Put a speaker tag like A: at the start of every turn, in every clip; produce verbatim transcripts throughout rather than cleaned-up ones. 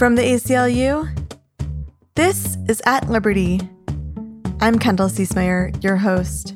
A: From the A C L U, this is At Liberty. I'm Kendall Ciesmeyer, your host.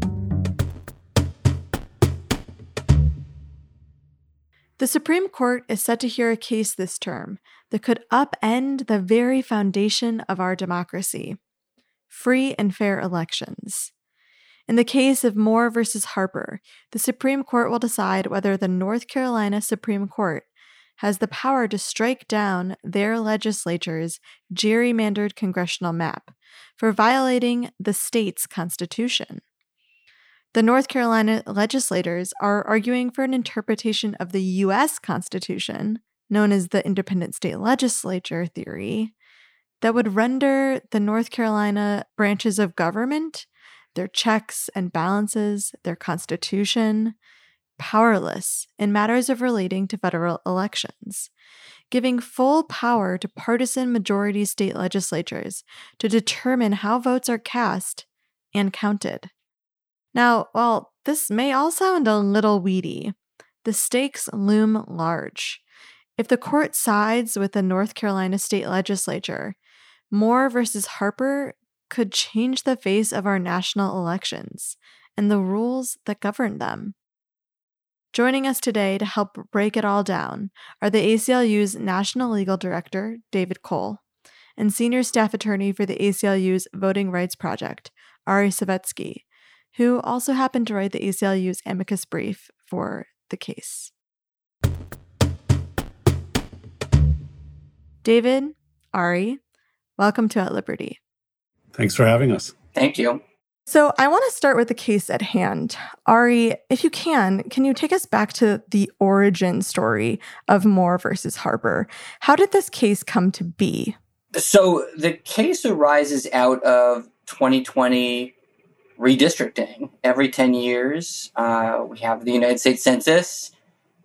A: The Supreme Court is set to hear a case this term that could upend the very foundation of our democracy: free and fair elections. In the case of Moore versus Harper, the Supreme Court will decide whether the North Carolina Supreme Court has the power to strike down their legislature's gerrymandered congressional map for violating the state's constitution. The North Carolina legislators are arguing for an interpretation of the U S Constitution, known as the independent state legislature theory, that would render the North Carolina branches of government, their checks and balances, their constitution, powerless in matters of relating to federal elections, giving full power to partisan majority state legislatures to determine how votes are cast and counted. Now, while this may all sound a little weedy, the stakes loom large. If the court sides with the North Carolina state legislature, Moore versus Harper could change the face of our national elections and the rules that govern them. Joining us today to help break it all down are the A C L U's National Legal Director, David Cole, and Senior Staff Attorney for the A C L U's Voting Rights Project, Ari Savetsky, who also happened to write the A C L U's amicus brief for the case. David, Ari, welcome to At Liberty.
B: Thanks for having us.
C: Thank you.
A: So I want to start with the case at hand. Ari, if you can, can you take us back to the origin story of Moore versus Harper? How did this case come to be?
C: So the case arises out of twenty twenty redistricting. Every ten years, uh, we have the United States Census.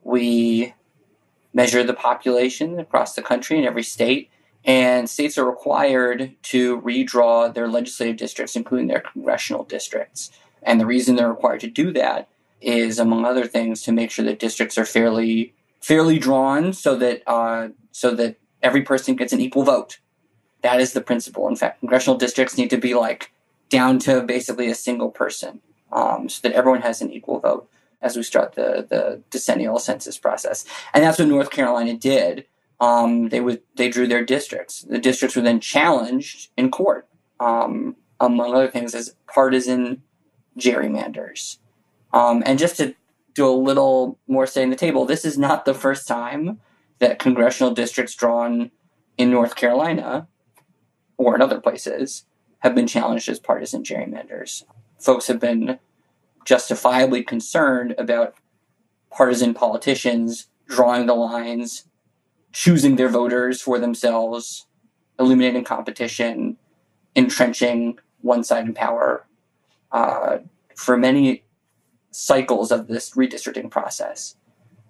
C: We measure the population across the country in every state. And states are required to redraw their legislative districts, including their congressional districts. And the reason they're required to do that is, among other things, to make sure that districts are fairly fairly drawn so that uh, so that every person gets an equal vote. That is the principle. In fact, congressional districts need to be like down to basically a single person, um, so that everyone has an equal vote as we start the, the decennial census process. And that's what North Carolina did. Um, they would they drew their districts. The districts were then challenged in court, um, among other things, as partisan gerrymanders. Um, and just to do a little more setting the table, this is not the first time that congressional districts drawn in North Carolina or in other places have been challenged as partisan gerrymanders. Folks have been justifiably concerned about partisan politicians drawing the lines, choosing their voters for themselves, eliminating competition, entrenching one side in power uh, for many cycles of this redistricting process.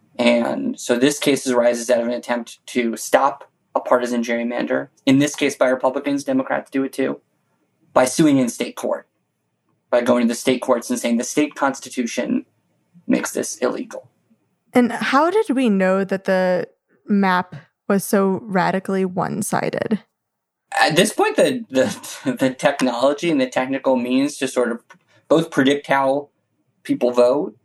C: And so this case arises out of an attempt to stop a partisan gerrymander, in this case by Republicans. Democrats do it too, by suing in state court, by going to the state courts and saying the state constitution makes this illegal.
A: And how did we know that the map was so radically one-sided?
C: At this point, the, the the technology and the technical means to sort of both predict how people vote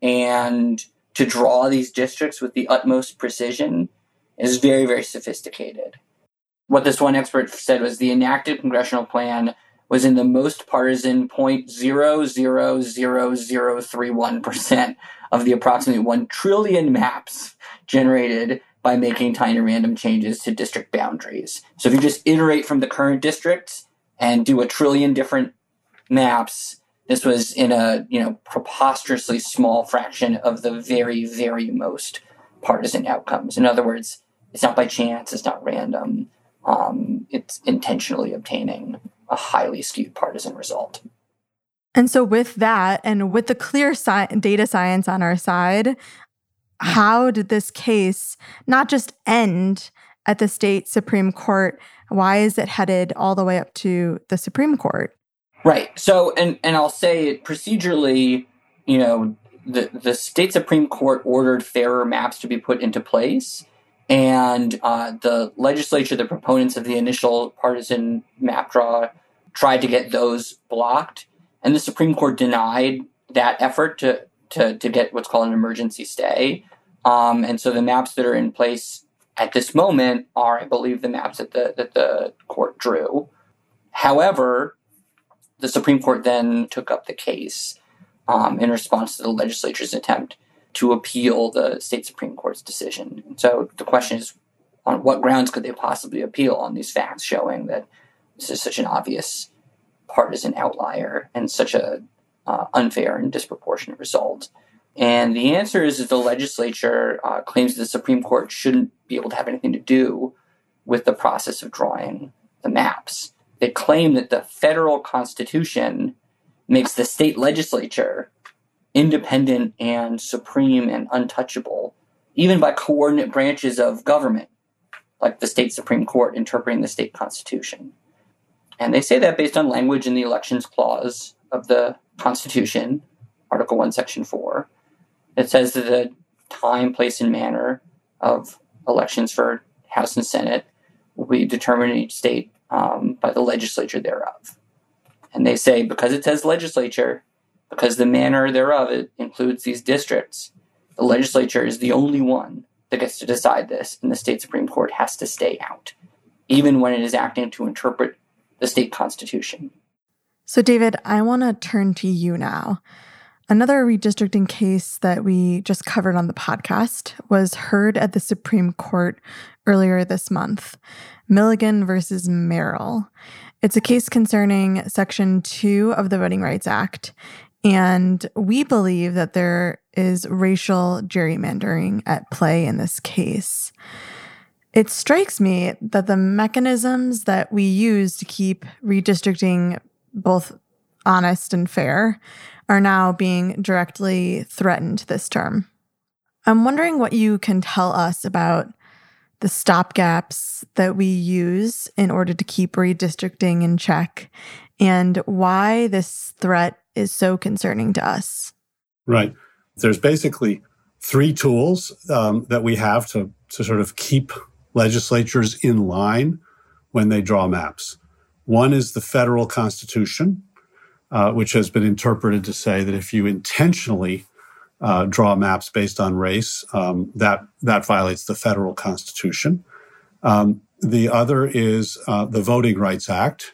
C: and to draw these districts with the utmost precision is very, very sophisticated. What this one expert said was the enacted congressional plan was in the most partisan zero point zero zero zero zero three one percent of the approximately one trillion maps generated by making tiny random changes to district boundaries. So if you just iterate from the current districts and do a trillion different maps, this was in a, you know, preposterously small fraction of the very, very most partisan outcomes. In other words, it's not by chance, it's not random. Um, it's intentionally obtaining a highly skewed partisan result.
A: And so with that, and with the clear sci- data science on our side, how did this case not just end at the state Supreme Court? Why is it headed all the way up to the Supreme Court?
C: Right. So, and, and I'll say procedurally, you know, the, the state Supreme Court ordered fairer maps to be put into place. And uh, the legislature, the proponents of the initial partisan map draw, tried to get those blocked. And the Supreme Court denied that effort to, to, to get what's called an emergency stay. Um, and so the maps that are in place at this moment are, I believe, the maps that the, that the court drew. However, the Supreme Court then took up the case um, in response to the legislature's attempt to appeal the state Supreme Court's decision. And so the question is, on what grounds could they possibly appeal on these facts showing that this is such an obvious partisan outlier and such a uh, unfair and disproportionate result? And the answer is that the legislature uh, claims the Supreme Court shouldn't be able to have anything to do with the process of drawing the maps. They claim that the federal Constitution makes the state legislature independent and supreme and untouchable, even by coordinate branches of government, like the state Supreme Court interpreting the state Constitution. And they say that based on language in the Elections Clause of the Constitution, Article one, Section four. It says that the time, place, and manner of elections for House and Senate will be determined in each state um, by the legislature thereof. And they say because it says legislature, because the manner thereof it includes these districts, the legislature is the only one that gets to decide this, and the state Supreme Court has to stay out, even when it is acting to interpret the state Constitution.
A: So, David, I want to turn to you now. Another redistricting case that we just covered on the podcast was heard at the Supreme Court earlier this month, Milligan versus Merrill. It's a case concerning Section two of the Voting Rights Act, and we believe that there is racial gerrymandering at play in this case. It strikes me that the mechanisms that we use to keep redistricting both honest and fair are now being directly threatened this term. I'm wondering what you can tell us about the stopgaps that we use in order to keep redistricting in check and why this threat is so concerning to us.
B: Right. There's basically three tools um, that we have to, to sort of keep legislatures in line when they draw maps. One is the federal Constitution, uh, which has been interpreted to say that if you intentionally uh, draw maps based on race, um, that that violates the federal Constitution. Um, the other is uh, the Voting Rights Act,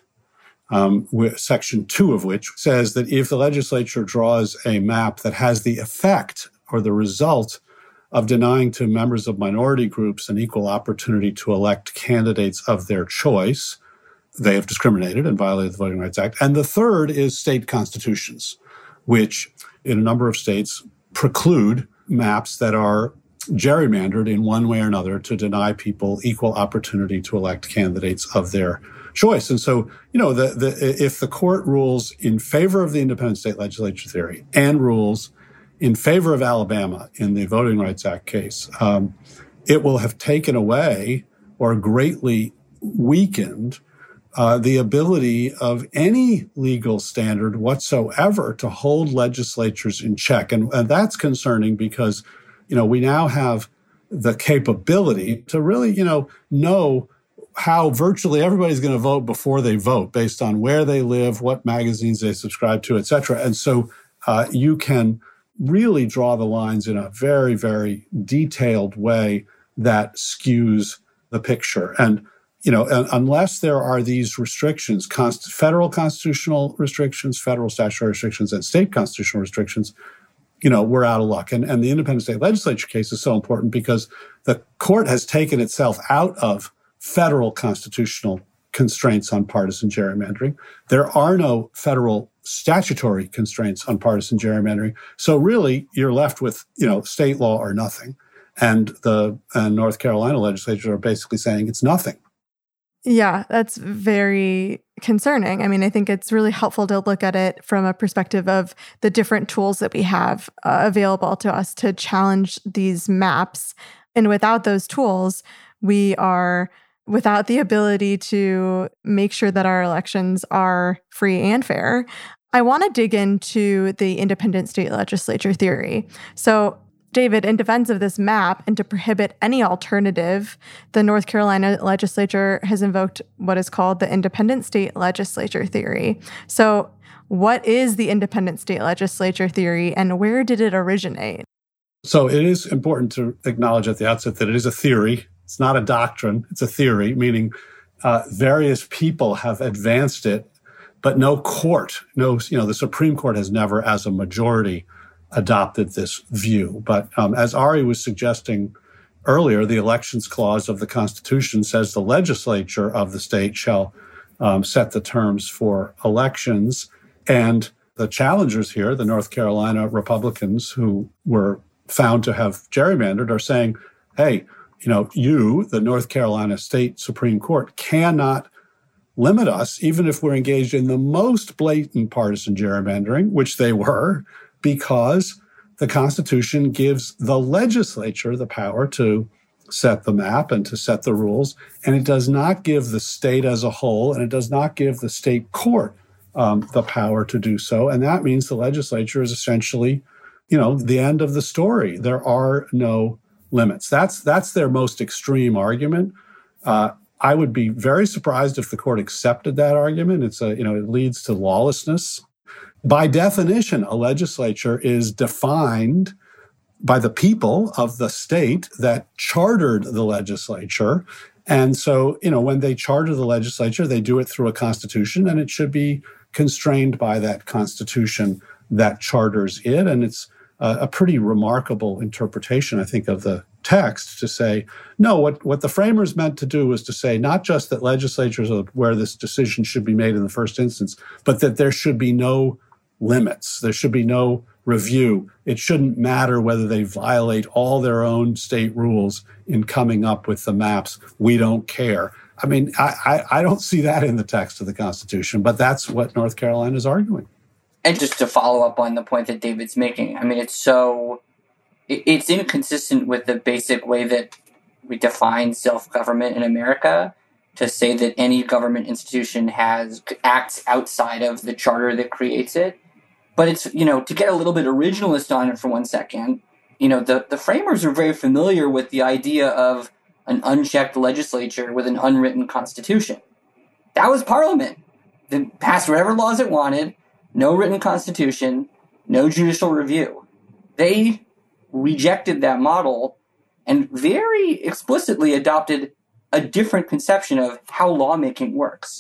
B: um, Section two of which says that if the legislature draws a map that has the effect or the result of denying to members of minority groups an equal opportunity to elect candidates of their choice, they have discriminated and violated the Voting Rights Act. And the third is state constitutions, which in a number of states preclude maps that are gerrymandered in one way or another to deny people equal opportunity to elect candidates of their choice. And so, you know, the, the, if the court rules in favor of the independent state legislature theory and rules in favor of Alabama in the Voting Rights Act case, um, it will have taken away or greatly weakened uh, the ability of any legal standard whatsoever to hold legislatures in check. And, and that's concerning because, you know, we now have the capability to really, you know, know how virtually everybody's going to vote before they vote based on where they live, what magazines they subscribe to, et cetera. And so uh, you can really draw the lines in a very, very detailed way that skews the picture. And, you know, unless there are these restrictions, const- federal constitutional restrictions, federal statutory restrictions, and state constitutional restrictions, you know, we're out of luck. And, and the independent state legislature case is so important because the court has taken itself out of federal constitutional constraints on partisan gerrymandering. There are no federal statutory constraints on partisan gerrymandering. So really, you're left with, you know, state law or nothing. And the and North Carolina legislature are basically saying it's nothing.
A: Yeah, that's very concerning. I mean, I think it's really helpful to look at it from a perspective of the different tools that we have uh, available to us to challenge these maps. And without those tools, we are without the ability to make sure that our elections are free and fair. I want to dig into the independent state legislature theory. So David, in defense of this map and to prohibit any alternative, the North Carolina legislature has invoked what is called the independent state legislature theory. So what is the independent state legislature theory and where did it originate?
B: So it is important to acknowledge at the outset that it is a theory. It's not a doctrine. It's a theory, meaning uh, various people have advanced it, but no court, no, you know, the Supreme Court has never, as a majority, adopted this view. But um, as Ari was suggesting earlier, the Elections Clause of the Constitution says the legislature of the state shall um, set the terms for elections. And the challengers here, the North Carolina Republicans who were found to have gerrymandered, are saying, hey, you know, you, the North Carolina State Supreme Court, cannot limit us, even if we're engaged in the most blatant partisan gerrymandering, which they were, because the Constitution gives the legislature the power to set the map and to set the rules, and it does not give the state as a whole, and it does not give the state court um, the power to do so. And that means the legislature is essentially, you know, the end of the story. There are no limits. That's that's their most extreme argument. Uh, I would be very surprised if the court accepted that argument. It's a, you know, it leads to lawlessness. By definition, a legislature is defined by the people of the state that chartered the legislature. And so, you know, when they charter the legislature, they do it through a constitution, and it should be constrained by that constitution that charters it. And it's a, a pretty remarkable interpretation, I think, of the text to say, no, what, what the framers meant to do was to say not just that legislatures are where this decision should be made in the first instance, but that there should be no limits. There should be no review. It shouldn't matter whether they violate all their own state rules in coming up with the maps. We don't care. I mean, I, I, I don't see that in the text of the Constitution, but that's what North Carolina is arguing.
C: And just to follow up on the point that David's making, I mean, it's so, it's inconsistent with the basic way that we define self-government in America to say that any government institution has acts outside of the charter that creates it. But it's, you know, to get a little bit originalist on it for one second, you know, the, the framers are very familiar with the idea of an unchecked legislature with an unwritten constitution. That was Parliament. They passed whatever laws it wanted, no written constitution, no judicial review. They rejected that model and very explicitly adopted a different conception of how lawmaking works.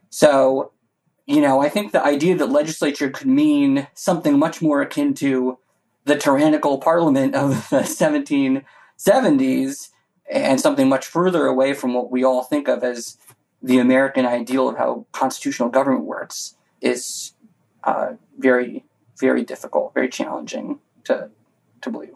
C: So, you know, I think the idea that legislature could mean something much more akin to the tyrannical parliament of the seventeen seventies and something much further away from what we all think of as the American ideal of how constitutional government works is uh, very, very difficult, very challenging to to believe.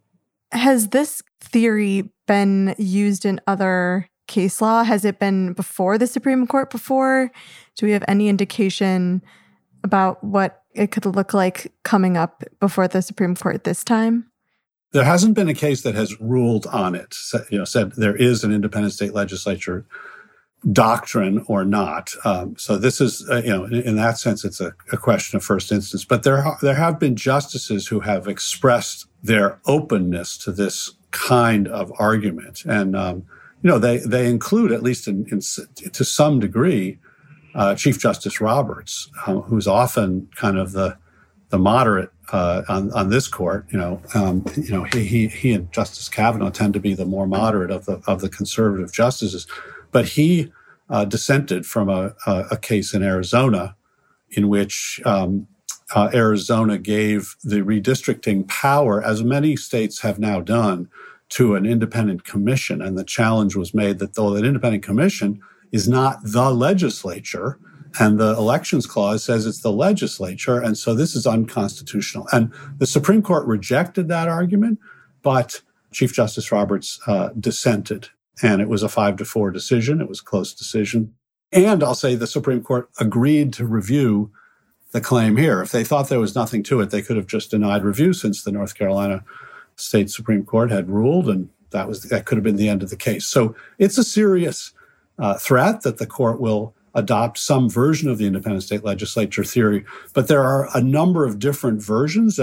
A: Has this theory been used in other case law? Has it been before the Supreme Court before? Do we have any indication about what it could look like coming up before the Supreme Court this time?
B: There hasn't been a case that has ruled on it, you know, said there is an independent state legislature doctrine or not. Um, so this is, uh, you know, in, in that sense, it's a, a question of first instance. But there, ha- there have been justices who have expressed their openness to this kind of argument. And, um, you know, they, they include, at least in, in to some degree, uh, Chief Justice Roberts, uh, who's often kind of the the moderate uh, on on this court. You know, um, you know, he, he he and Justice Kavanaugh tend to be the more moderate of the of the conservative justices, but he uh, dissented from a, a a case in Arizona, in which um, uh, Arizona gave the redistricting power, as many states have now done, to an independent commission. And the challenge was made that though an independent commission is not the legislature, and the Elections Clause says it's the legislature, and so this is unconstitutional. And the Supreme Court rejected that argument, but Chief Justice Roberts uh, dissented, and it was a five to four decision. It was a close decision. And I'll say the Supreme Court agreed to review the claim here. If they thought there was nothing to it, they could have just denied review, since the North Carolina State Supreme Court had ruled, and that was that could have been the end of the case. So it's a serious uh, threat that the court will adopt some version of the independent state legislature theory. But there are a number of different versions, and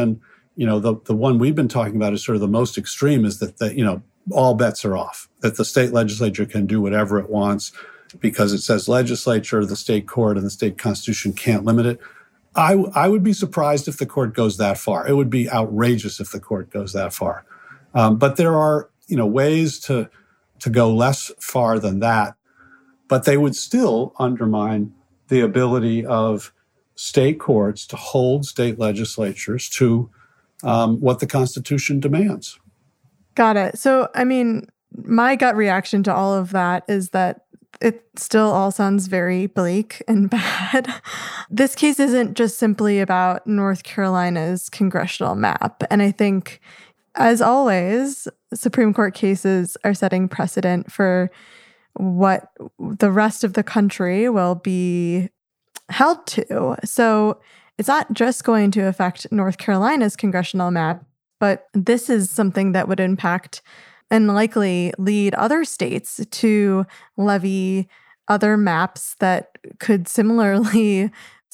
B: you know, the, the one we've been talking about is sort of the most extreme, is that, the, you know, all bets are off, that the state legislature can do whatever it wants because it says legislature, the state court, and the state constitution can't limit it. I, I would be surprised if the court goes that far. It would be outrageous if the court goes that far. Um, but there are, you know, ways to to go less far than that, but they would still undermine the ability of state courts to hold state legislatures to um, what the Constitution demands.
A: Got it. So, I mean, my gut reaction to all of that is that it still all sounds very bleak and bad. This case isn't just simply about North Carolina's congressional map. And I think, as always, Supreme Court cases are setting precedent for what the rest of the country will be held to. So it's not just going to affect North Carolina's congressional map, but this is something that would impact and likely lead other states to levy other maps that could similarly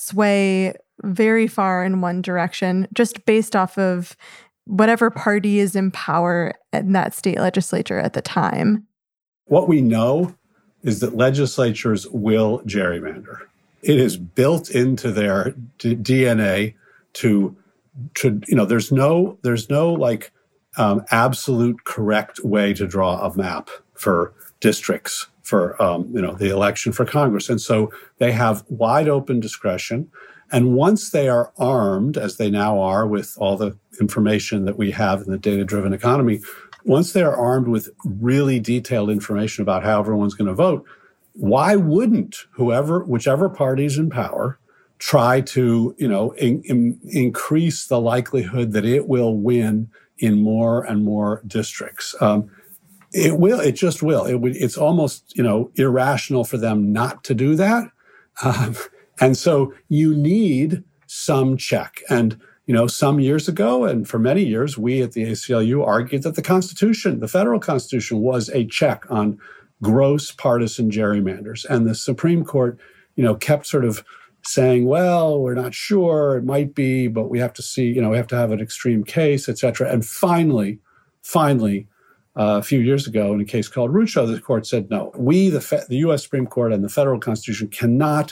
A: sway very far in one direction, just based off of whatever party is in power in that state legislature at the time.
B: What we know is that legislatures will gerrymander. It is built into their D N A to, to you know, there's no, there's no like um, absolute correct way to draw a map for districts for, um, you know, the election for Congress. And so they have wide open discretion. And once they are armed, as they now are with all the information that we have in the data-driven economy, once they are armed with really detailed information about how everyone's going to vote, why wouldn't whoever, whichever party's in power, try to, you know, in, in, increase the likelihood that it will win in more and more districts? Um, it will. It just will. It would. It's almost, you know, irrational for them not to do that. Um, and so you need some check. And, you know, some years ago, and for many years, we at the A C L U argued that the Constitution, the federal Constitution, was a check on gross partisan gerrymanders. And the Supreme Court, you know, kept sort of saying, well, we're not sure, it might be, but we have to see, you know, we have to have an extreme case, et cetera. And finally, finally, uh, a few years ago, in a case called Rucho, the court said, no, we, the, fe- the U S Supreme Court and the federal Constitution cannot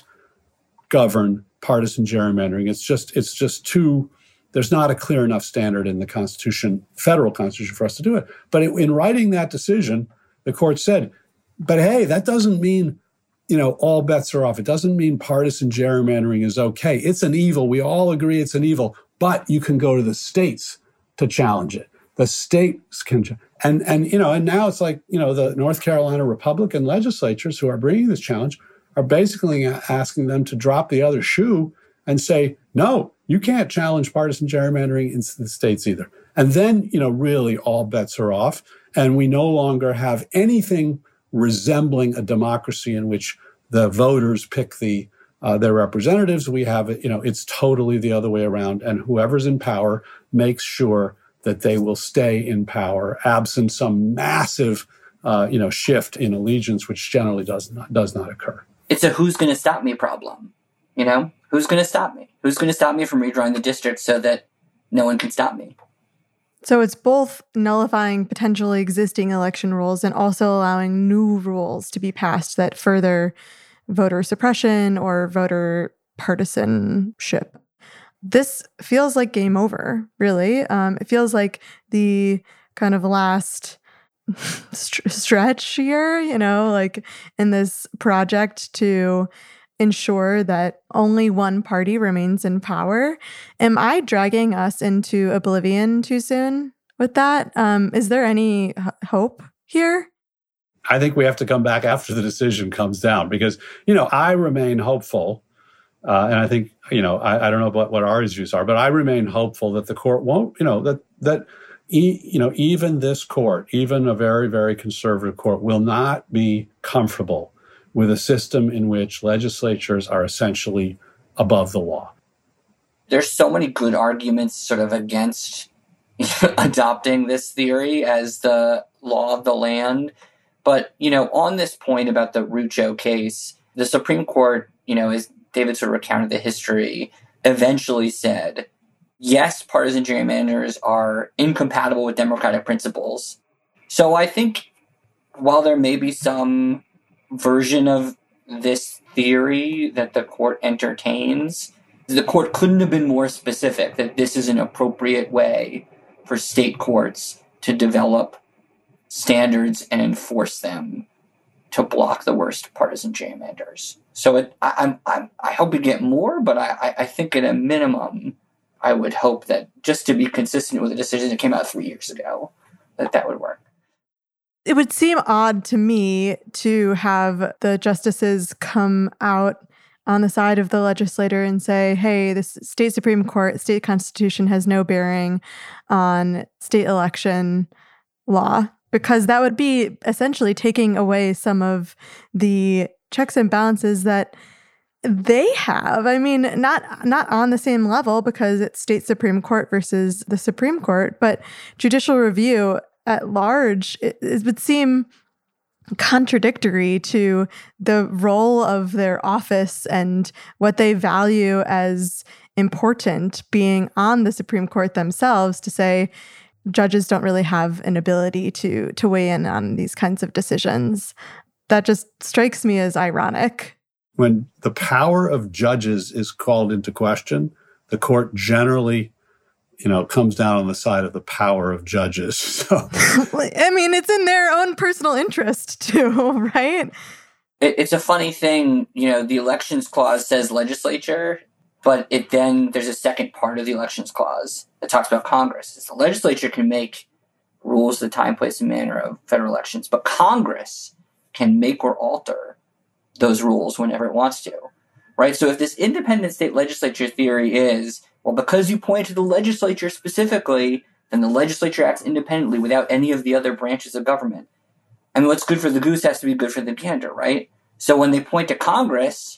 B: govern partisan gerrymandering. It's just, it's just too, there's not a clear enough standard in the Constitution, federal Constitution, for us to do it. But it, in writing that decision, the court said, but hey, that doesn't mean, you know, all bets are off. It doesn't mean partisan gerrymandering is okay. It's an evil. We all agree it's an evil, but you can go to the states to challenge it. The states can, and, and, you know, and now it's like, you know, the North Carolina Republican legislatures who are bringing this challenge are basically asking them to drop the other shoe and say, no, you can't challenge partisan gerrymandering in the states either. And then, you know, really all bets are off. And we no longer have anything resembling a democracy in which the voters pick the uh, their representatives. We have it, you know, it's totally the other way around. And whoever's in power makes sure that they will stay in power, absent some massive, uh, you know, shift in allegiance, which generally does not does not occur.
C: It's a who's going to stop me problem. You know, who's going to stop me? Who's going to stop me from redrawing the district so that no one can stop me?
A: So it's both nullifying potentially existing election rules and also allowing new rules to be passed that further voter suppression or voter partisanship. This feels like game over, really. Um, it feels like the kind of last st- stretch here, you know, like in this project to ensure that only one party remains in power. Am I dragging us into oblivion too soon with that? Um, is there any h- hope here?
B: I think we have to come back after the decision comes down because, you know, I remain hopeful. Uh, and I think, you know, I, I don't know what, what Ari's views are, but I remain hopeful that the court won't, you know, that, that e, you know, even this court, even a very, very conservative court will not be comfortable with a system in which legislatures are essentially above the law.
C: There's so many good arguments sort of against adopting this theory as the law of the land. But, you know, on this point about the Rucho case, the Supreme Court, you know, as David sort of recounted the history, eventually said, yes, partisan gerrymanders are incompatible with democratic principles. So I think while there may be some version of this theory that the court entertains, the court couldn't have been more specific that this is an appropriate way for state courts to develop standards and enforce them to block the worst partisan gerrymanders. So it, I, I'm, I'm, I hope we get more, but I, I think at a minimum, I would hope that just to be consistent with the decision that came out three years ago, that that would work.
A: It would seem odd to me to have the justices come out on the side of the legislator and say, hey, this state Supreme Court, state constitution has no bearing on state election law, because that would be essentially taking away some of the checks and balances that they have. I mean, not not on the same level because it's state Supreme Court versus the Supreme Court, but judicial review at large, it, it would seem contradictory to the role of their office and what they value as important being on the Supreme Court themselves to say judges don't really have an ability to to weigh in on these kinds of decisions. That just strikes me as ironic.
B: When the power of judges is called into question, the court generally, you know, comes down on the side of the power of judges. So,
A: I mean, it's in their own personal interest too, right?
C: It, it's a funny thing, you know, the elections clause says legislature, but it then there's a second part of the elections clause that talks about Congress. It's the legislature can make rules, the time, place, and manner of federal elections, but Congress can make or alter those rules whenever it wants to, right? So if this independent state legislature theory is, well, because you point to the legislature specifically, then the legislature acts independently without any of the other branches of government. I mean, what's good for the goose has to be good for the gander, right? So when they point to Congress,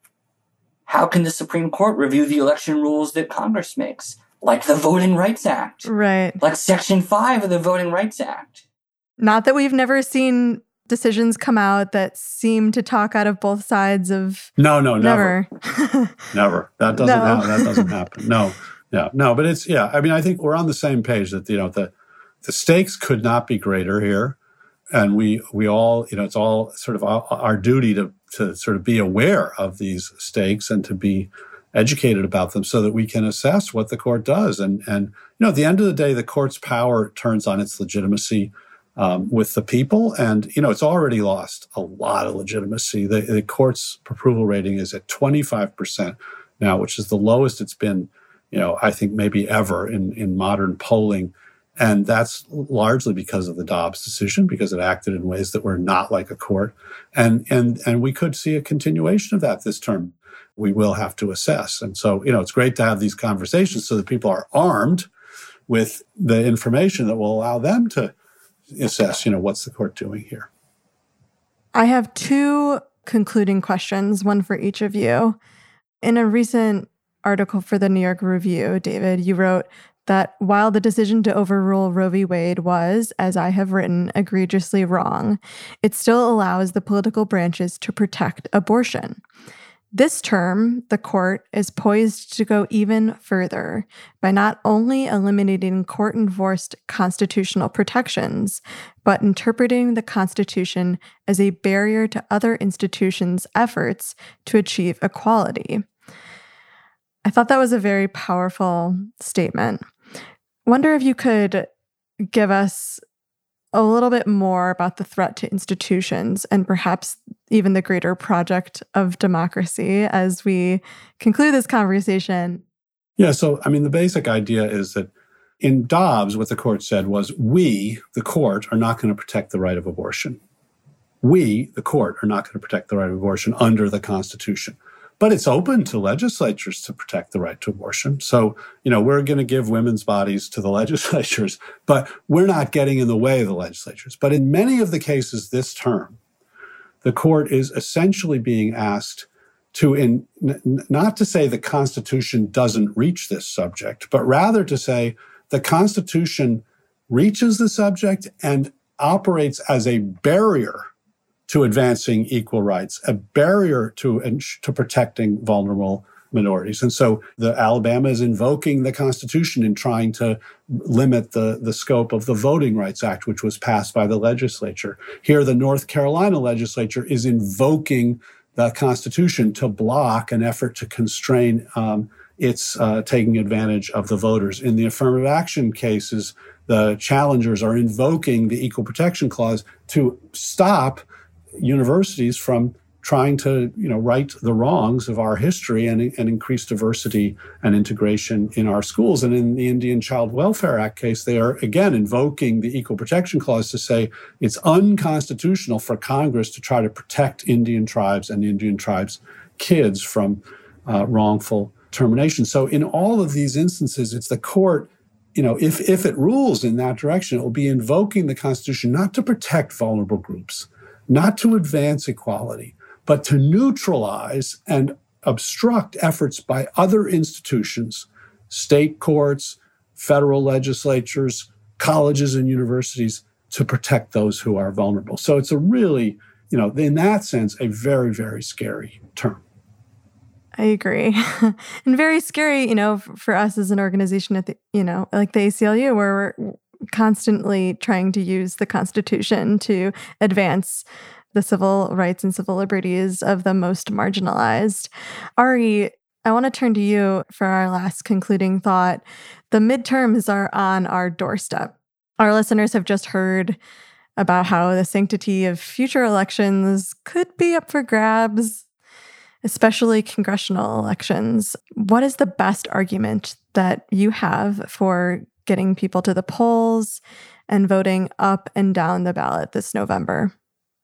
C: how can the Supreme Court review the election rules that Congress makes? Like the Voting Rights Act.
A: Right.
C: Like Section five of the Voting Rights Act.
A: Not that we've never seen decisions come out that seem to talk out of both sides of
B: no, no, never,
A: never.
B: never. That doesn't no. happen. That doesn't happen. No, yeah, no. But it's yeah. I mean, I think we're on the same page that you know the the stakes could not be greater here, and we we all you know it's all sort of our, our duty to to sort of be aware of these stakes and to be educated about them so that we can assess what the court does. And and you know, at the end of the day, the court's power turns on its legitimacy Um, with the people. And, you know, it's already lost a lot of legitimacy. The, the court's approval rating is at twenty-five percent now, which is the lowest it's been, you know, I think maybe ever in, in modern polling. And that's largely because of the Dobbs decision, because it acted in ways that were not like a court. And, and, and we could see a continuation of that this term. We will have to assess. And so, you know, it's great to have these conversations so that people are armed with the information that will allow them to assess, you know, what's the court doing here?
A: I have two concluding questions, one for each of you. In a recent article for the New York Review, David, you wrote that while the decision to overrule Roe v. Wade was, as I have written, egregiously wrong, it still allows the political branches to protect abortion. This term, the court is poised to go even further by not only eliminating court-enforced constitutional protections, but interpreting the Constitution as a barrier to other institutions' efforts to achieve equality. I thought that was a very powerful statement. Wonder if you could give us a little bit more about the threat to institutions and perhaps even the greater project of democracy as we conclude this conversation.
B: Yeah, so, I mean, the basic idea is that in Dobbs, what the court said was, we, the court, are not going to protect the right of abortion. We, the court, are not going to protect the right of abortion under the Constitution. But it's open to legislatures to protect the right to abortion. So, you know, we're going to give women's bodies to the legislatures, but we're not getting in the way of the legislatures. But in many of the cases this term, the court is essentially being asked to, in, n- not to say the Constitution doesn't reach this subject, but rather to say the Constitution reaches the subject and operates as a barrier to advancing equal rights, a barrier to, to protecting vulnerable minorities. And so the Alabama is invoking the Constitution in trying to limit the, the scope of the Voting Rights Act, which was passed by the legislature. Here, the North Carolina legislature is invoking the Constitution to block an effort to constrain um, its uh, taking advantage of the voters. In the affirmative action cases, the challengers are invoking the Equal Protection Clause to stop universities from trying to, you know, right the wrongs of our history and, and increase diversity and integration in our schools. And in the Indian Child Welfare Act case, they are, again, invoking the Equal Protection Clause to say it's unconstitutional for Congress to try to protect Indian tribes and Indian tribes' kids from uh, wrongful termination. So in all of these instances, it's the court, you know, if, if it rules in that direction, it will be invoking the Constitution not to protect vulnerable groups, not to advance equality, but to neutralize and obstruct efforts by other institutions, state courts, federal legislatures, colleges and universities, to protect those who are vulnerable. So it's a really, you know, in that sense, a very, very scary term.
A: I agree. And very scary, you know, for us as an organization at the, you know, like the A C L U, where we're constantly trying to use the Constitution to advance the civil rights and civil liberties of the most marginalized. Ari, I want to turn to you for our last concluding thought. The midterms are on our doorstep. Our listeners have just heard about how the sanctity of future elections could be up for grabs, especially congressional elections. What is the best argument that you have for getting people to the polls and voting up and down the ballot this November?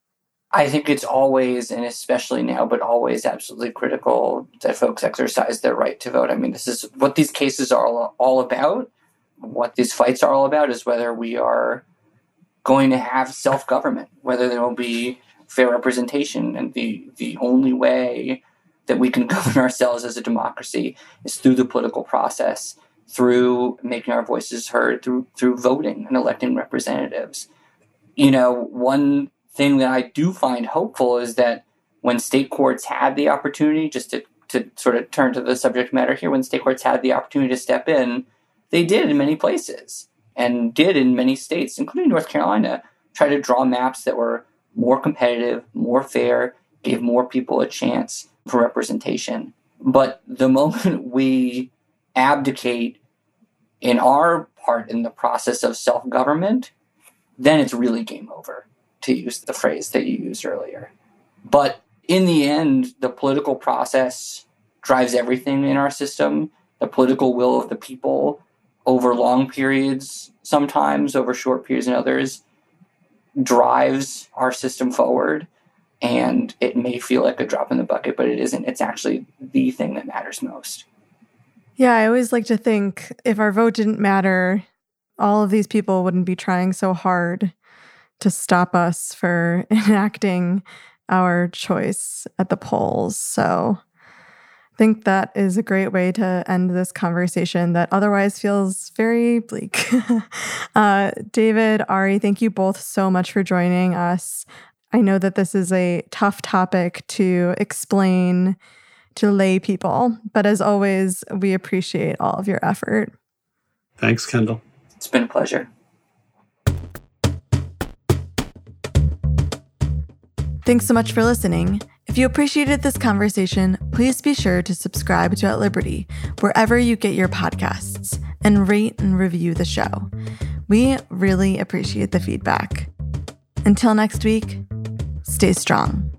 C: I think it's always, and especially now, but always absolutely critical that folks exercise their right to vote. I mean, this is what these cases are all, all about. What these fights are all about is whether we are going to have self-government, whether there will be fair representation. And the, the only way that we can govern ourselves as a democracy is through the political process, through making our voices heard, through through voting and electing representatives. You know, one thing that I do find hopeful is that when state courts had the opportunity, just to, to sort of turn to the subject matter here, when state courts had the opportunity to step in, they did in many places and did in many states, including North Carolina, try to draw maps that were more competitive, more fair, gave more people a chance for representation. But the moment we abdicate in our part in the process of self-government, then it's really game over, to use the phrase that you used earlier. But in the end, the political process drives everything in our system. The political will of the people over long periods, sometimes over short periods and others, drives our system forward. And it may feel like a drop in the bucket, but it isn't. It's actually the thing that matters most.
A: Yeah, I always like to think if our vote didn't matter, all of these people wouldn't be trying so hard to stop us for enacting our choice at the polls. So I think that is a great way to end this conversation that otherwise feels very bleak. uh, David, Ari, thank you both so much for joining us. I know that this is a tough topic to explain to lay people, but as always, we appreciate all of your effort.
B: Thanks, Kendall.
C: It's been a pleasure.
A: Thanks so much for listening. If you appreciated this conversation, please be sure to subscribe to At Liberty wherever you get your podcasts and rate and review the show. We really appreciate the feedback. Until next week, stay strong.